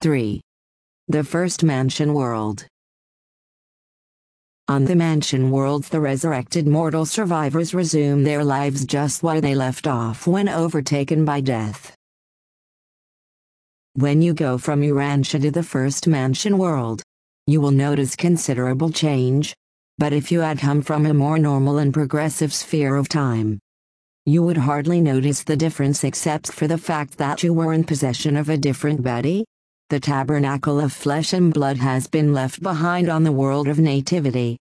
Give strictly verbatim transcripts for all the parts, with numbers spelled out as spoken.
three. The First Mansion World. On the Mansion Worlds, the resurrected mortal survivors resume their lives just where they left off when overtaken by death. When you go from Urantia to the First Mansion World, you will notice considerable change, but if you had come from a more normal and progressive sphere of time, you would hardly notice the difference except for the fact that you were in possession of a different body. The tabernacle of flesh and blood has been left behind on the world of nativity.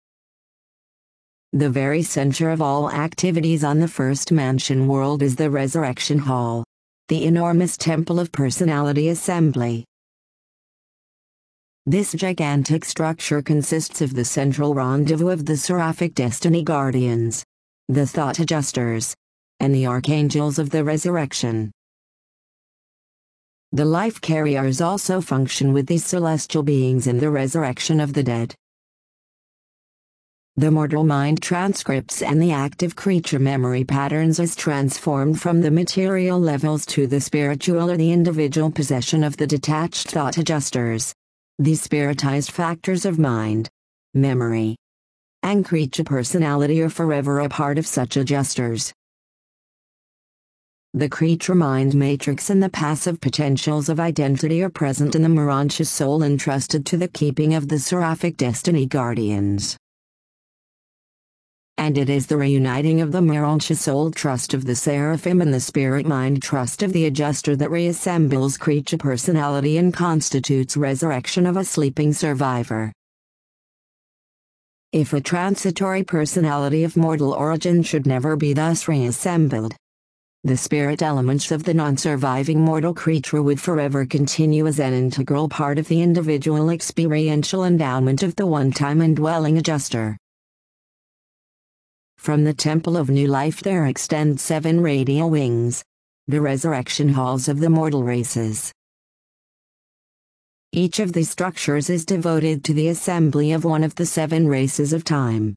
The very center of all activities on the First Mansion World is the Resurrection Hall, the enormous temple of personality assembly. This gigantic structure consists of the central rendezvous of the seraphic destiny guardians, the thought adjusters, and the archangels of the resurrection. The life carriers also function with these celestial beings in the resurrection of the dead. The mortal mind transcripts and the active creature memory patterns is transformed from the material levels to the spiritual or the individual possession of the detached thought adjusters. These spiritized factors of mind, memory, and creature personality are forever a part of such adjusters. The creature mind matrix and the passive potentials of identity are present in the Morontia soul entrusted to the keeping of the seraphic destiny guardians. And it is the reuniting of the Morontia soul trust of the seraphim and the spirit mind trust of the adjuster that reassembles creature personality and constitutes resurrection of a sleeping survivor. If a transitory personality of mortal origin should never be thus reassembled, the spirit elements of the non-surviving mortal creature would forever continue as an integral part of the individual experiential endowment of the one-time indwelling adjuster. From the Temple of New Life there extend seven radial wings, the resurrection halls of the mortal races. Each of these structures is devoted to the assembly of one of the seven races of time.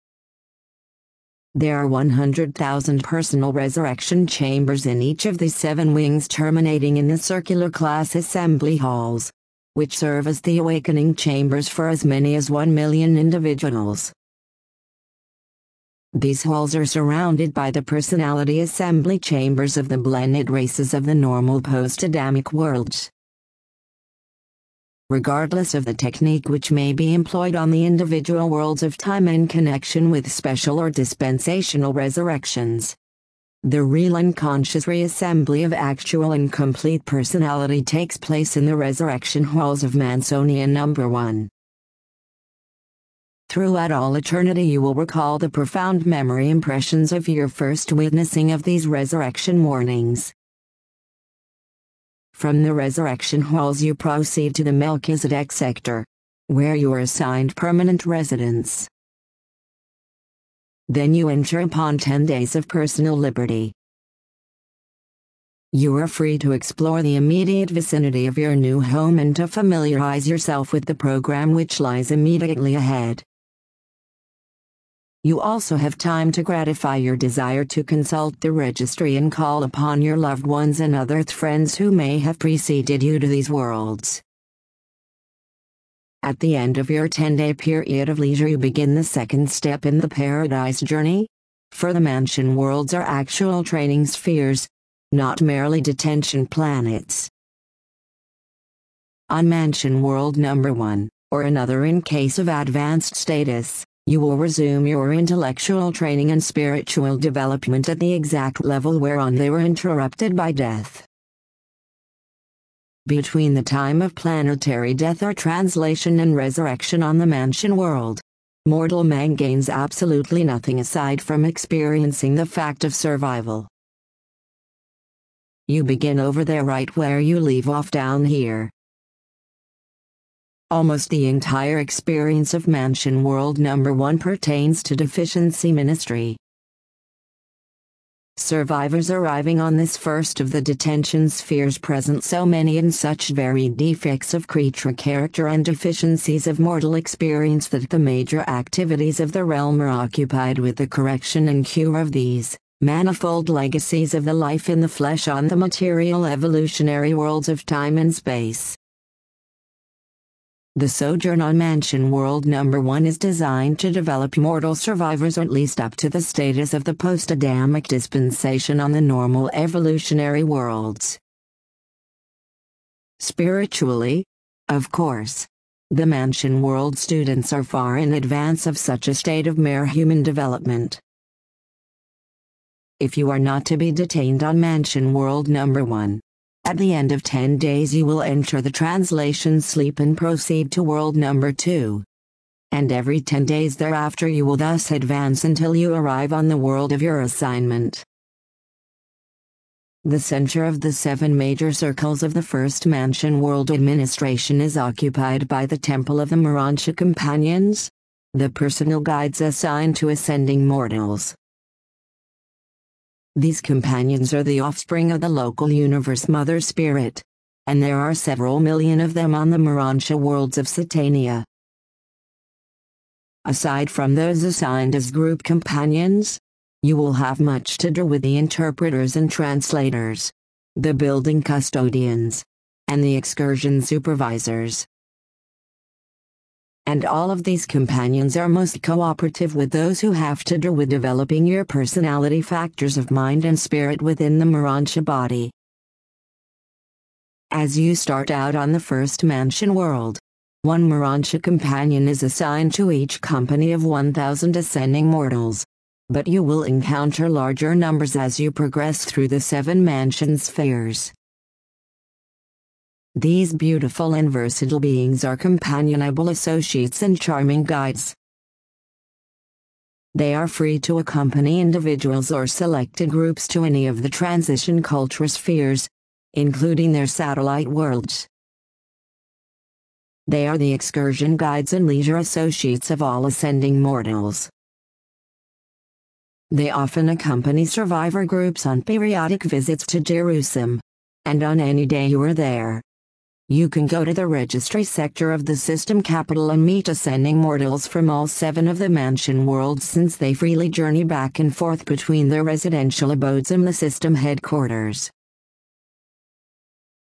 There are one hundred thousand personal resurrection chambers in each of these seven wings, terminating in the circular class assembly halls, which serve as the awakening chambers for as many as one million individuals. These halls are surrounded by the personality assembly chambers of the blended races of the normal post-Adamic worlds. Regardless of the technique which may be employed on the individual worlds of time in connection with special or dispensational resurrections, the real unconscious reassembly of actual and complete personality takes place in the resurrection halls of Mansonia number one. Throughout all eternity you will recall the profound memory impressions of your first witnessing of these resurrection mornings. From the resurrection halls you proceed to the Melchizedek sector, where you are assigned permanent residence. Then you enter upon ten days of personal liberty. You are free to explore the immediate vicinity of your new home and to familiarize yourself with the program which lies immediately ahead. You also have time to gratify your desire to consult the registry and call upon your loved ones and other friends who may have preceded you to these worlds. At the end of your ten-day period of leisure you begin the second step in the paradise journey, for the mansion worlds are actual training spheres, not merely detention planets. On mansion world number one, or another in case of advanced status, you will resume your intellectual training and spiritual development at the exact level whereon they were interrupted by death. Between the time of planetary death or translation and resurrection on the mansion world, mortal man gains absolutely nothing aside from experiencing the fact of survival. You begin over there right where you leave off down here. Almost the entire experience of Mansion World number one pertains to deficiency ministry. Survivors arriving on this first of the detention spheres present so many and such varied defects of creature character and deficiencies of mortal experience that the major activities of the realm are occupied with the correction and cure of these manifold legacies of the life in the flesh on the material evolutionary worlds of time and space. The sojourn on Mansion World Number one is designed to develop mortal survivors at least up to the status of the post-Adamic dispensation on the normal evolutionary worlds. Spiritually, of course, the Mansion World students are far in advance of such a state of mere human development. If you are not to be detained on Mansion World Number one, at the end of ten days you will enter the translation sleep and proceed to World Number two. And every ten days thereafter you will thus advance until you arrive on the world of your assignment. The center of the seven major circles of the first Mansion World administration is occupied by the Temple of the Morontia Companions, the personal guides assigned to ascending mortals. These companions are the offspring of the local universe Mother Spirit, and there are several million of them on the Morontia worlds of Satania. Aside from those assigned as group companions, you will have much to do with the interpreters and translators, the building custodians, and the excursion supervisors. And all of these companions are most cooperative with those who have to do with developing your personality factors of mind and spirit within the Morontia body. As you start out on the first Mansion World, one Morontia companion is assigned to each company of one thousand ascending mortals, but you will encounter larger numbers as you progress through the seven Mansion spheres. These beautiful and versatile beings are companionable associates and charming guides. They are free to accompany individuals or selected groups to any of the transition culture spheres, including their satellite worlds. They are the excursion guides and leisure associates of all ascending mortals. They often accompany survivor groups on periodic visits to Jerusalem, and on any day you are there, you can go to the registry sector of the system capital and meet ascending mortals from all seven of the Mansion worlds, since they freely journey back and forth between their residential abodes and the system headquarters.